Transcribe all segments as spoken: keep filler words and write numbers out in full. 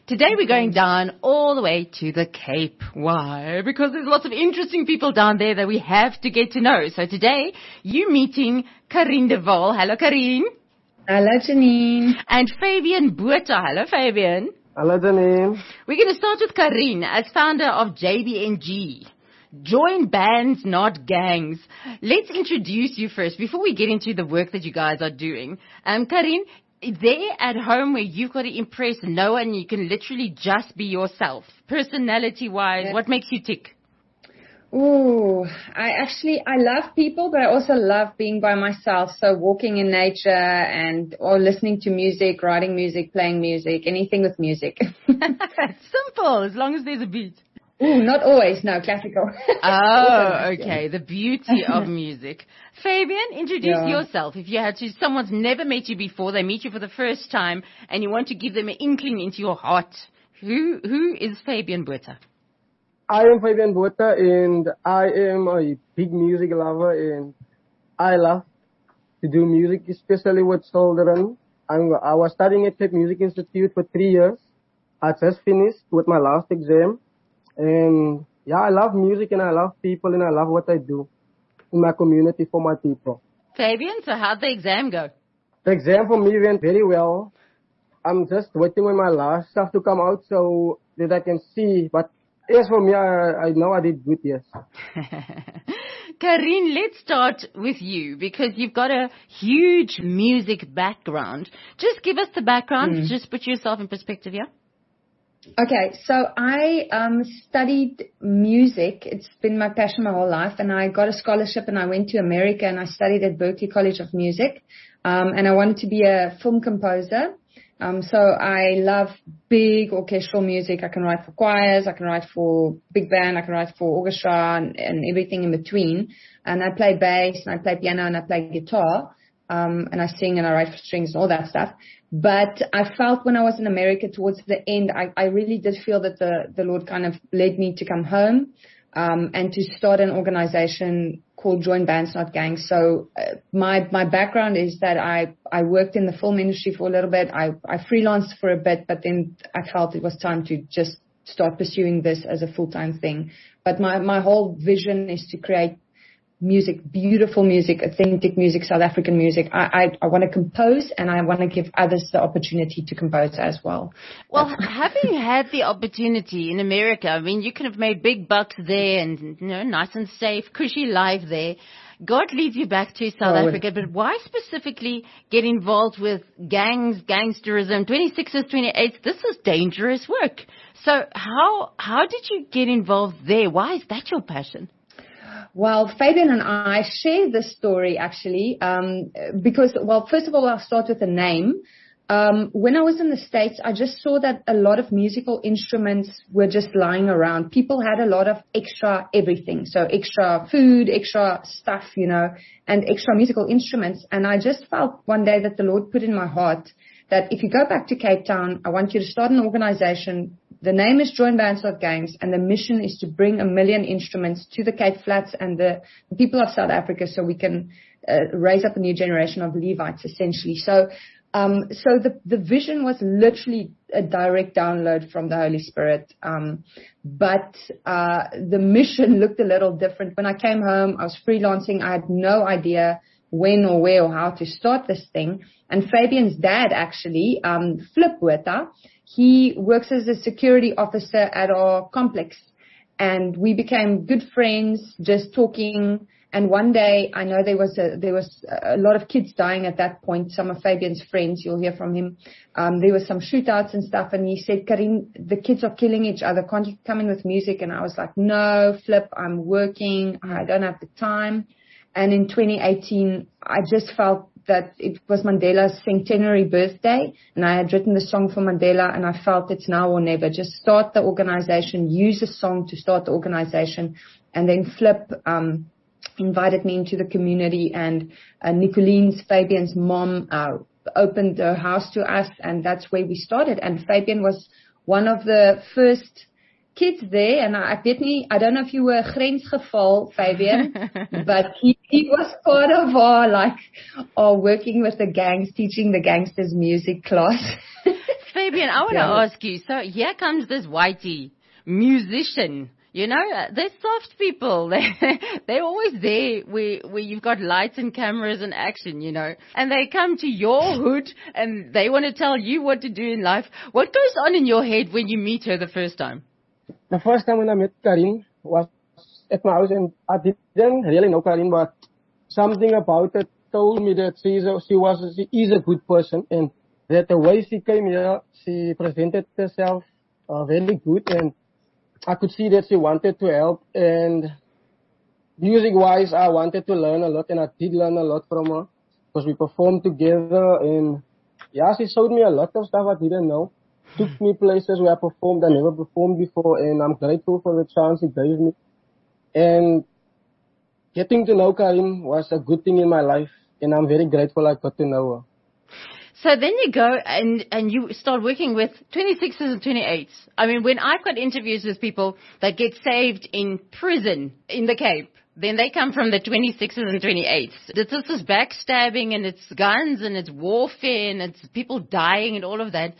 Today we're going down all the way to the Cape. Why? Because there's lots of interesting people down there that we have to get to know. So today you're meeting Karien de Waal. Hello, Karien. Hello, Janine. And Fabian Botha. Hello, Fabian. Hello, Janine. We're going to start with Karien as founder of J B N G. Join bands, not gangs. Let's introduce you first before we get into the work that you guys are doing. Um, Karien, there at home where you've got to impress no one, you can literally just be yourself. Personality-wise, yeah. What makes you tick? Ooh, I actually, I love people, but I also love being by myself. So walking in nature and, or listening to music, writing music, playing music, anything with music. Simple, as long as there's a beat. Ooh, not always. No, classical. Oh, okay. The beauty of music. Fabian, introduce yeah. yourself. If you had to, someone's never met you before, they meet you for the first time, and you want to give them an inkling into your heart. Who, who is Fabian Botha? I am Fabian Botha, and I am a big music lover, and I love to do music, especially with children. I'm, I was studying at Cape Music Institute for three years. I just finished with my last exam. And yeah, I love music and I love people and I love what I do in my community for my people. Fabian, so how'd the exam go? The exam for me went very well. I'm just waiting for my last stuff to come out so that I can see. But as for me, I, I know I did good, yes. Karien, let's start with you because you've got a huge music background. Just give us the background. Mm. Just put yourself in perspective here. Okay, so I um, studied music. It's been my passion my whole life, and I got a scholarship and I went to America and I studied at Berklee College of Music, um, and I wanted to be a film composer. Um, so I love big orchestral music. I can write for choirs, I can write for big band, I can write for orchestra and, and everything in between. And I play bass and I play piano and I play guitar. Um, and I sing and I write for strings and all that stuff. But I felt when I was in America towards the end, I, I really did feel that the, the Lord kind of led me to come home, um, and to start an organization called Join Bands Not Gangs. So uh, my, my background is that I, I worked in the film industry for a little bit. I, I freelanced for a bit, but then I felt it was time to just start pursuing this as a full-time thing. But my, my whole vision is to create music, beautiful music, authentic music, South African music. I, I, I want to compose and I want to give others the opportunity to compose as well. Well, having had the opportunity in America, I mean, you could have made big bucks there and, you know, nice and safe, cushy life there. God leads you back to South oh, Africa, but why specifically get involved with gangs, gangsterism, twenty-sixes, twenty-eights? This is dangerous work. So how, how did you get involved there? Why is that your passion? Well, Fabian and I share this story actually, um, because, well, first of all, I'll start with the name. Um, when I was in the States, I just saw that a lot of musical instruments were just lying around. People had a lot of extra everything. So extra food, extra stuff, you know, and extra musical instruments. And I just felt one day that the Lord put in my heart that if you go back to Cape Town, I want you to start an organization. The name is Join Bands Not Gangs, and the mission is to bring a million instruments to the Cape Flats and the, the people of South Africa so we can uh, raise up a new generation of Levites, essentially. So um, so the, the vision was literally a direct download from the Holy Spirit. Um, but uh, the mission looked a little different. When I came home, I was freelancing. I had no idea when or where or how to start this thing. And Fabian's dad, actually, um, Flip Botha, he works as a security officer at our complex. And we became good friends, just talking. And one day, I know there was a, there was a lot of kids dying at that point. Some of Fabian's friends, you'll hear from him. Um, there was some shootouts and stuff. And he said, Karien, the kids are killing each other. Can't you come in with music? And I was like, no, Flip, I'm working. I don't have the time. And in twenty eighteen, I just felt that it was Mandela's centenary birthday, and I had written the song for Mandela, and I felt it's now or never. Just start the organization, use a song to start the organization, and then Flip um, invited me into the community, and uh, Nicolene's, Fabian's mom, uh, opened her house to us, and that's where we started. And Fabian was one of the first kids there, and I, I weet nie, I don't know if you were grensgeval, Fabian, but he, he was part of our, like, our working with the gangs, teaching the gangsters music class. Fabian, I want to Yeah. ask you, so here comes this whitey musician. You know, uh, they're soft people. They, they're always there where, where you've got lights and cameras and action, you know. And they come to your hood and they want to tell you what to do in life. What goes on in your head when you meet her the first time? The first time when I met Karin was at my house, and I didn't really know Karin, but something about it told me that she's a, she was she is a good person, and that the way she came here, she presented herself uh, very good, and I could see that she wanted to help. And music-wise, I wanted to learn a lot, and I did learn a lot from her because we performed together, and yeah, she showed me a lot of stuff I didn't know. Took me places where I performed I never performed before, and I'm grateful for the chance he gave me. And getting to know Karin was a good thing in my life, and I'm very grateful I got to know her. So then you go and, and you start working with twenty-sixes and twenty-eights. I mean, when I've got interviews with people that get saved in prison in the Cape, then they come from the twenty-sixes and twenty-eights. This is backstabbing, and it's guns, and it's warfare, and it's people dying and all of that.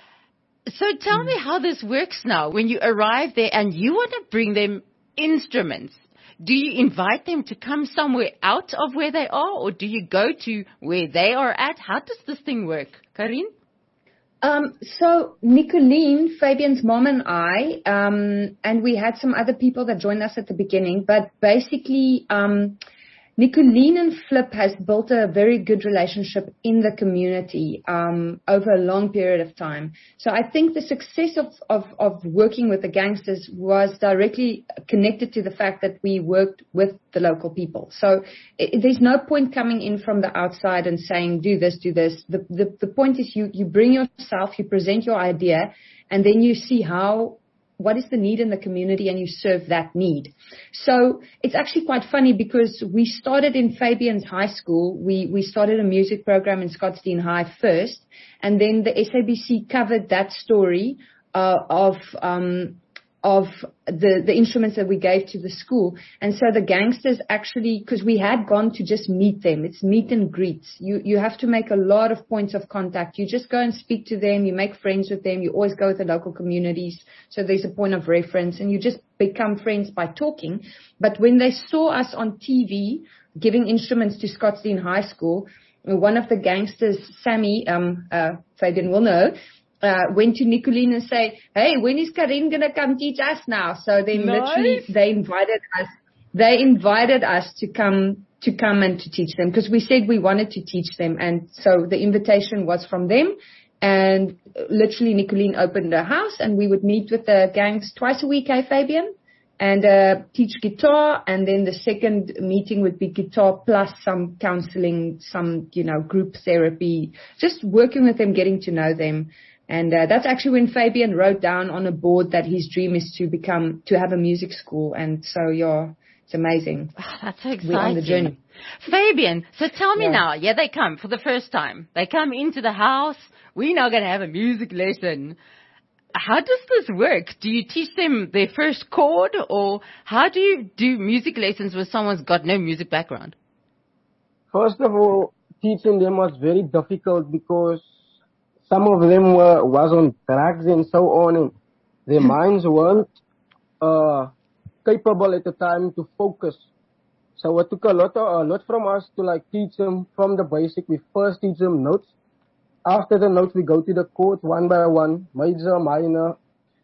So tell me how this works now when you arrive there and you want to bring them instruments. Do you invite them to come somewhere out of where they are, or do you go to where they are at? How does this thing work, Karin? Um, so Nicoline, Fabian's mom, and I, um, and we had some other people that joined us at the beginning, but basically, um, Nicoline and Flip has built a very good relationship in the community um, over a long period of time. So I think the success of, of, of working with the gangsters was directly connected to the fact that we worked with the local people. So it, there's no point coming in from the outside and saying, do this, do this. The, the, the point is you, you bring yourself, you present your idea, and then you see how what is the need in the community, and you serve that need. So it's actually quite funny because we started in Fabian's high school. We, we started a music program in Scottsdene High first, and then the S A B C covered that story uh, of um, of the, the instruments that we gave to the school. And so the gangsters actually, because we had gone to just meet them, it's meet and greets. You, you have to make a lot of points of contact. You just go and speak to them, you make friends with them, you always go with the local communities. So there's a point of reference, and you just become friends by talking. But when they saw us on T V giving instruments to Scottsdene High School, one of the gangsters, Sammy, um, uh, Fabian will know, Uh, went to Nicoline and say, hey, when is Karin going to come teach us now? So they Nice. literally, they invited us, they invited us to come, to come and to teach them, because we said we wanted to teach them. And so the invitation was from them, and literally Nicoline opened her house, and we would meet with the gangs twice a week, hey, Fabian? And uh, teach guitar, and then the second meeting would be guitar plus some counseling, some, you know, group therapy, just working with them, getting to know them. And uh, that's actually when Fabian wrote down on a board that his dream is to become, to have a music school. And so, yeah, it's amazing. Oh, that's so exciting. We're on the journey. Fabian, so tell me Yeah. now, yeah, they come for the first time. They come into the house. We're now going to have a music lesson. How does this work? Do you teach them their first chord, or how do you do music lessons with someone's got no music background? First of all, teaching them was very difficult because some of them were was on drugs and so on, and their minds weren't uh, capable at the time to focus. So it took a lot, of, a lot from us to like teach them from the basic. We first teach them notes. After the notes, we go to the chords one by one, major, minor.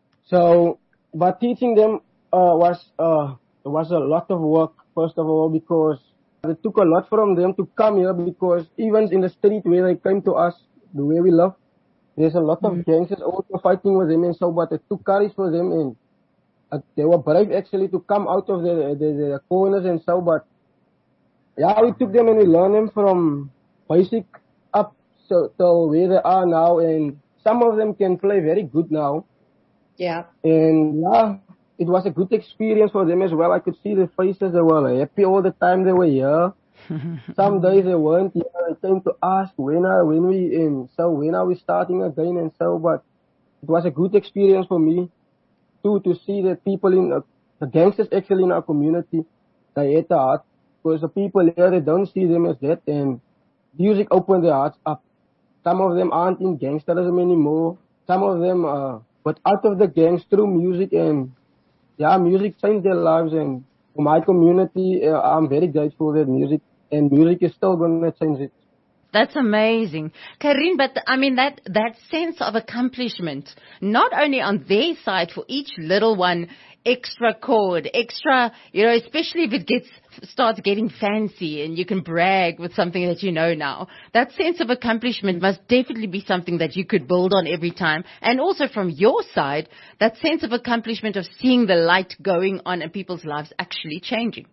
So, but teaching them uh, was uh, was a lot of work. First of all, because it took a lot from them to come here. Because even in the street where they came to us, the way we live, there's a lot of mm. gangsters also fighting with them and so, but it took courage for them, and uh, they were brave actually to come out of the, the, the corners and so, but yeah, we took them and we learned them from basic up so, to where they are now, and some of them can play very good now. Yeah. And yeah, it was a good experience for them as well. I could see their faces, they were happy all the time they were here. Some days they weren't here. They came to ask when are when we in so when are we starting again and so. But it was a good experience for me. too, to see that people in uh, the gangsters actually in our community, they hate the heart, because the people here, they don't see them as that, and music opened their hearts up. Some of them aren't in gangsterism anymore. Some of them uh, got out of the gangs through music, and yeah, music changed their lives. And for my community, uh, I'm very grateful that music, and music is still going to change it. That's amazing. Karin, but I mean that, that sense of accomplishment, not only on their side for each little one, extra chord, extra, you know, especially if it gets, starts getting fancy and you can brag with something that you know now. That sense of accomplishment must definitely be something that you could build on every time. And also from your side, that sense of accomplishment of seeing the light going on in people's lives actually changing.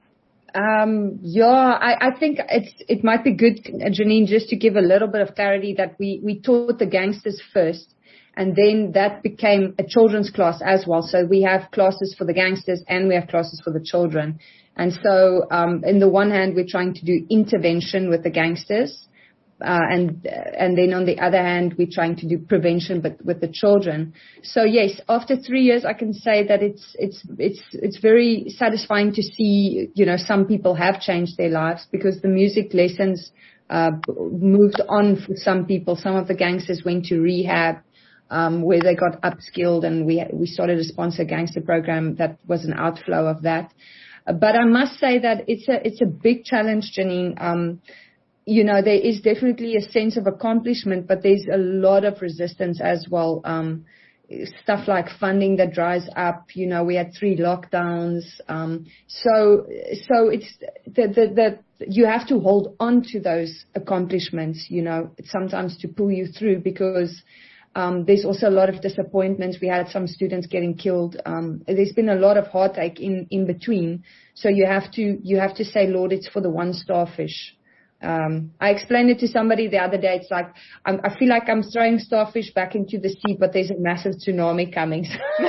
Um, yeah, I, I think it's, it might be good, Janine, just to give a little bit of clarity that we, we taught the gangsters first, and then that became a children's class as well. So we have classes for the gangsters and we have classes for the children. And so, um, in the one hand, we're trying to do intervention with the gangsters. Uh, and, and then on the other hand, we're trying to do prevention, but with the children. So yes, after three years, I can say that it's, it's, it's, it's very satisfying to see, you know, some people have changed their lives because the music lessons, uh, moved on for some people. Some of the gangsters went to rehab, um, where they got upskilled, and we, we started a sponsor gangster program that was an outflow of that. Uh, but I must say that it's a, it's a big challenge, Janine. Um, You know, there is definitely a sense of accomplishment, but there's a lot of resistance as well. Um, stuff like funding that dries up. You know, we had three lockdowns. Um, so, so it's the, the, the, you have to hold on to those accomplishments, you know, sometimes to pull you through, because um, there's also a lot of disappointments. We had some students getting killed. Um, there's been a lot of heartache in, in between. So you have to, you have to say, Lord, it's for the one starfish. Um, I explained it to somebody the other day. It's like, I'm, I feel like I'm throwing starfish back into the sea, but there's a massive tsunami coming.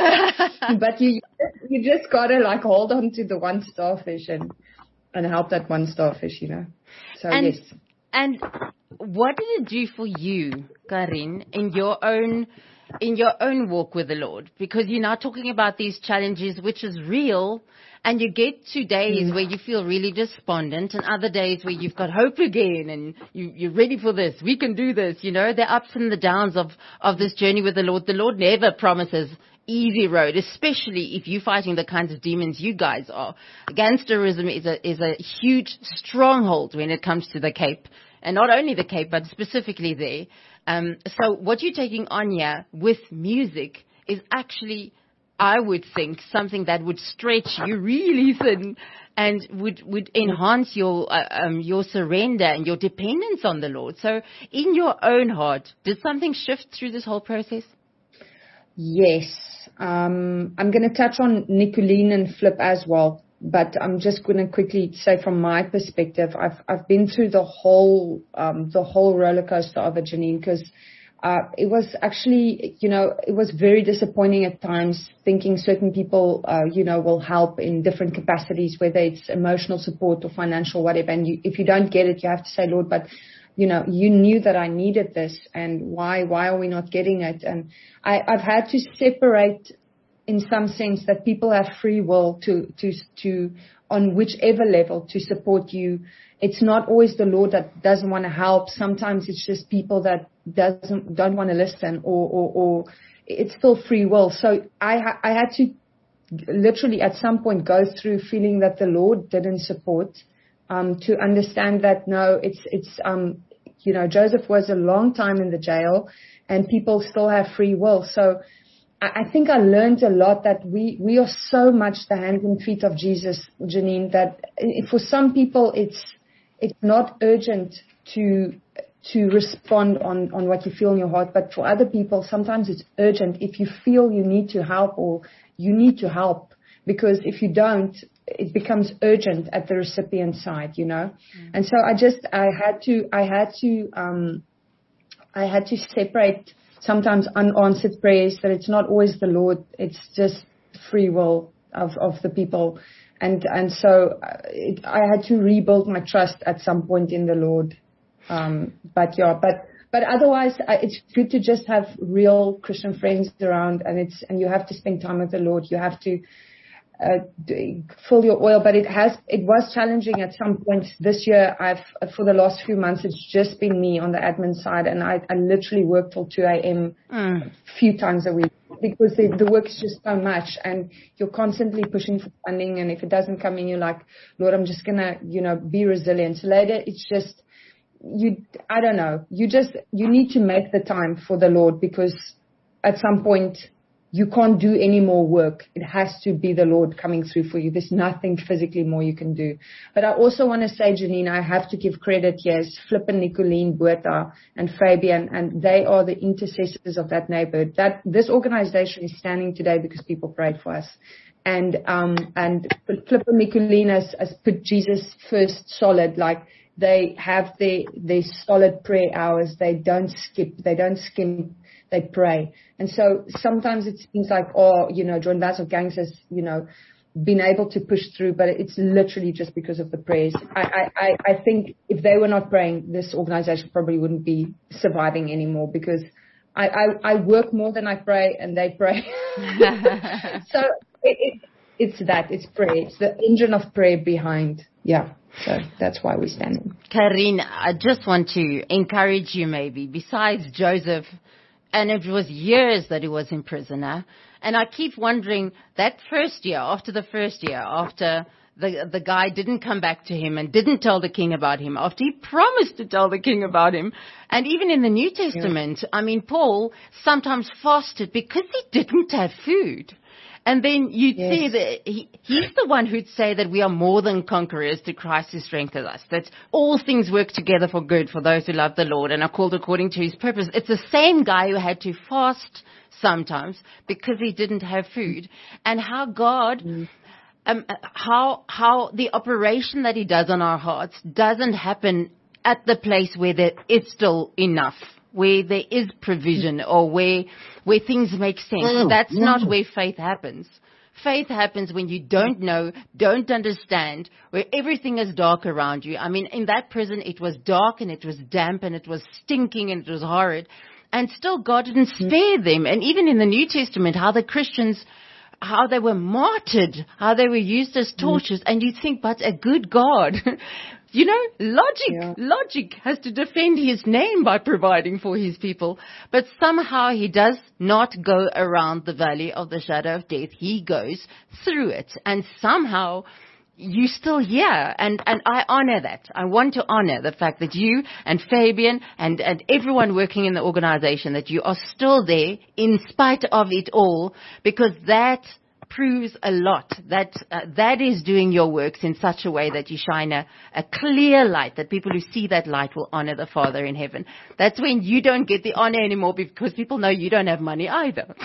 But you, you just gotta like hold on to the one starfish and, and help that one starfish, you know. So and, yes. And what did it do for you, Karin, in your own, in your own walk with the Lord? Because you're now talking about these challenges, which is real. And you get to days where you feel really despondent, and other days where you've got hope again and you, you're ready for this. We can do this. You know, the ups and the downs of, of this journey with the Lord. The Lord never promises easy road, especially if you're fighting the kinds of demons you guys are. Gangsterism is a, is a huge stronghold when it comes to the Cape. And not only the Cape, but specifically there. Um, so what you're taking on here with music is actually, I would think, something that would stretch you really thin and would, would enhance your, uh, um, your surrender and your dependence on the Lord. So in your own heart, did something shift through this whole process? Yes. Um, I'm going to touch on Nicolene and Flip as well, but I'm just going to quickly say from my perspective, I've, I've been through the whole, um, the whole roller coaster of it, Janine, because Uh, it was actually, you know, it was very disappointing at times, thinking certain people, uh, you know, will help in different capacities, whether it's emotional support or financial, whatever. And you, if you don't get it, you have to say, Lord, but, you know, you knew that I needed this, and why, why are we not getting it? And I, I've had to separate, in some sense, that people have free will to, to, to, on whichever level to support you. It's not always the Lord that doesn't want to help. Sometimes it's just people that doesn't don't want to listen, or, or, or it's still free will. So I, ha- I had to literally at some point go through feeling that the Lord didn't support, um, to understand that no, it's it's um, you know, Joseph was a long time in the jail, and people still have free will. So I think I learned a lot that we, we are so much the hands and feet of Jesus, Janine, that for some people it's it's not urgent to to respond on, on what you feel in your heart, but for other people sometimes it's urgent. If you feel you need to help, or you need to help, because if you don't, it becomes urgent at the recipient side, you know. Mm. And so I just I had to I had to um I had to separate sometimes unanswered prayers, that it's not always the Lord, it's just free will of, of the people. And, and so it, I had to rebuild my trust at some point in the Lord. Um, but yeah, but, but otherwise, uh, it's good to just have real Christian friends around, and it's and you have to spend time with the Lord. You have to uh, do, fill your oil, but it has it was challenging at some points this year. I've for the last few months, it's just been me on the admin side, and I, I literally work till two a.m. Mm. a few times a week because the, the work is just so much, and you're constantly pushing for funding, and if it doesn't come in, you're like, Lord, I'm just gonna, you know, be resilient. So later, it's just you. I don't know. You just you need to make the time for the Lord, because at some point you can't do any more work. It has to be the Lord coming through for you. There's nothing physically more you can do. But I also want to say, Janine, I have to give credit here. It's Flip and Nicolene Buerta and Fabian, and they are the intercessors of that neighborhood. That this organization is standing today because people prayed for us. And um and Flip and Nicolene has, has put Jesus first solid. Like, they have their their solid prayer hours. They don't skip. They don't skim. They pray. And so sometimes it seems like, oh, you know, Joint Bands of Gangs has, you know, been able to push through, but it's literally just because of the prayers. I, I, I think if they were not praying, this organization probably wouldn't be surviving anymore, because I, I, I work more than I pray, and they pray. So it, it, it's that. It's prayer. It's the engine of prayer behind. Yeah. So that's why we're standing. Karine, I just want to encourage you maybe, besides Joseph, and it was years that he was in prison now. And I keep wondering, that first year, after the first year, after the the guy didn't come back to him and didn't tell the king about him, after he promised to tell the king about him. And even in the New Testament, yeah. I mean, Paul sometimes fasted because he didn't have food. And then you'd yes. see that he, he's the one who'd say that we are more than conquerors to Christ who strengthens us. That all things work together for good for those who love the Lord and are called according to his purpose. It's the same guy who had to fast sometimes because he didn't have food. And how God, mm. um, how, how the operation that he does on our hearts doesn't happen at the place where there is still enough, where there is provision, or where where things make sense. Mm, That's mm. not where faith happens. Faith happens when you don't know, don't understand, where everything is dark around you. I mean, in that prison, it was dark and it was damp and it was stinking and it was horrid. And still God didn't spare them. And even in the New Testament, how the Christians, how they were martyred, how they were used as torches. Mm. And you think, but a good God. You know, logic, yeah. logic has to defend his name by providing for his people. But somehow he does not go around the valley of the shadow of death. He goes through it. And somehow you still here. And, and I honor that. I want to honor the fact that you and Fabian and, and everyone working in the organization, that you are still there in spite of it all, because that proves a lot. That uh, that is doing your works in such a way that you shine a, a clear light, that people who see that light will honor the Father in heaven. That's when you don't get the honor anymore, because people know you don't have money either.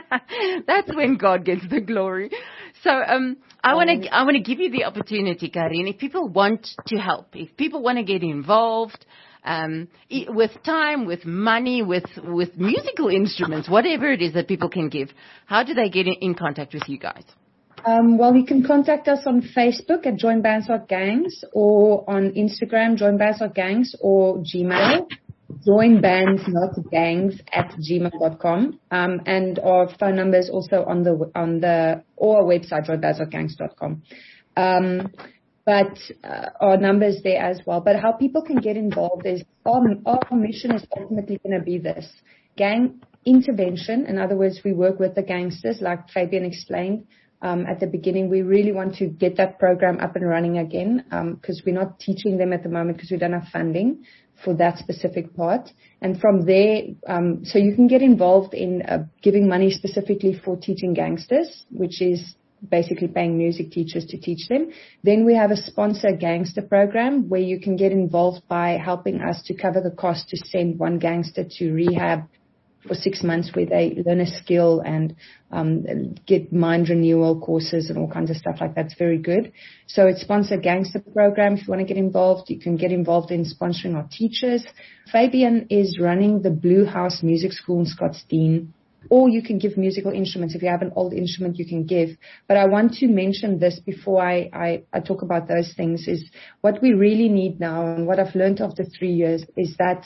That's when God gets the glory. So um, I want to I want to give you the opportunity, Karine. If people want to help, if people want to get involved, Um, with time, with money, with, with musical instruments, whatever it is that people can give, how do they get in, in contact with you guys? Um, well, you can contact us on Facebook at Joint Bands of Gangs, or on Instagram, Joint Bands of Gangs, or Gmail, Join Bands Not Gangs at gmail dot com. Um, and our phone number is also on the, on the, or our website, joint bands of gangs dot com. Um, But uh, our numbers there as well. But how people can get involved is our, our mission is ultimately going to be this: gang intervention. In other words, we work with the gangsters, like Fabian explained um, at the beginning. We really want to get that program up and running again, because um, we're not teaching them at the moment because we don't have funding for that specific part. And from there, um, so you can get involved in uh, giving money specifically for teaching gangsters, which is basically paying music teachers to teach them. Then we have a sponsor gangster program where you can get involved by helping us to cover the cost to send one gangster to rehab for six months where they learn a skill and um, get mind renewal courses and all kinds of stuff like that. It's very good. So it's sponsor gangster program. If you want to get involved, you can get involved in sponsoring our teachers. Fabian is running the Blue House Music School in Scottsdene. Or you can give musical instruments. If you have an old instrument, you can give. But I want to mention this before I, I, I talk about those things, is what we really need now, and what I've learned after three years is that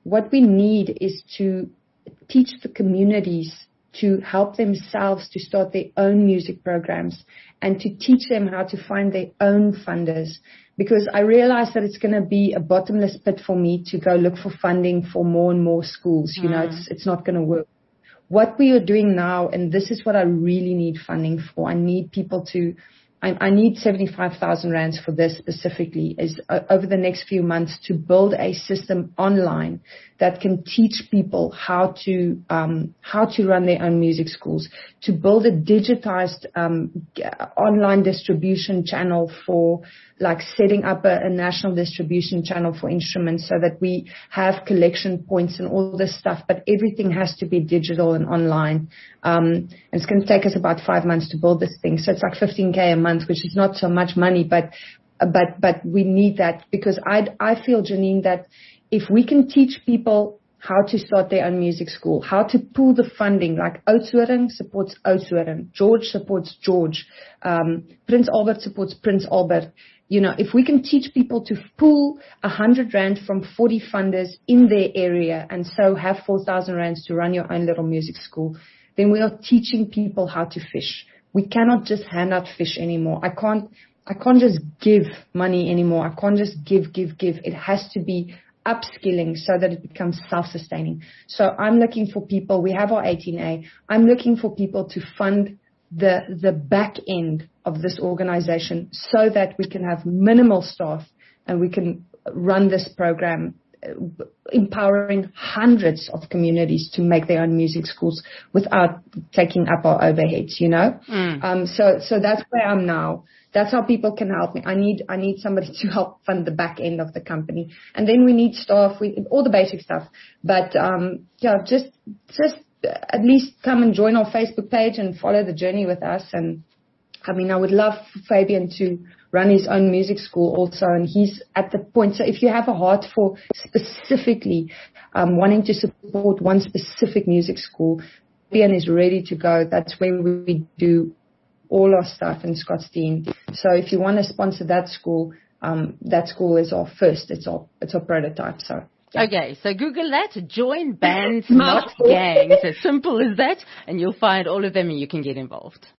what we need is to teach the communities to help themselves to start their own music programs and to teach them how to find their own funders. Because I realize that it's going to be a bottomless pit for me to go look for funding for more and more schools. You mm. know, it's, it's not going to work. What we are doing now, and this is what I really need funding for, I need people to, I, I need seventy-five thousand rands for this specifically, is uh, over the next few months to build a system online that can teach people how to, um, how to run their own music schools, to build a digitized, um, online distribution channel for, like setting up a, a national distribution channel for instruments so that we have collection points and all this stuff, but everything has to be digital and online. Um, and it's going to take us about five months to build this thing. So it's like fifteen K a month, which is not so much money, but, but, but we need that because I, I feel, Janine, that if we can teach people how to start their own music school, how to pool the funding, like Oudtshoorn supports Oudtshoorn, George supports George, um, Prince Albert supports Prince Albert. You know, if we can teach people to pool a hundred rand from forty funders in their area and so have four thousand rands to run your own little music school, then we are teaching people how to fish. We cannot just hand out fish anymore. I can't, I can't just give money anymore. I can't just give, give, give. It has to be upskilling so that it becomes self-sustaining. So I'm looking for people. We have our eighteen A. I'm looking for people to fund the the back end of this organization so that we can have minimal staff and we can run this program, uh, empowering hundreds of communities to make their own music schools without taking up our overheads, you know? Mm. Um, so, so that's where I'm now. That's how people can help me. I need, I need somebody to help fund the back end of the company. And then we need staff, we, all the basic stuff. But, um, yeah, just, just at least come and join our Facebook page and follow the journey with us. And I mean, I would love Fabian to run his own music school also. And he's at the point. So if you have a heart for specifically, um, wanting to support one specific music school, Fabian is ready to go. That's where we do all our stuff in Scottsdene. So if you want to sponsor that school, um, that school is our first. It's our, it's our prototype. So. Yeah. Okay, so Google that, join bands, not gangs. As simple as that, and you'll find all of them and you can get involved.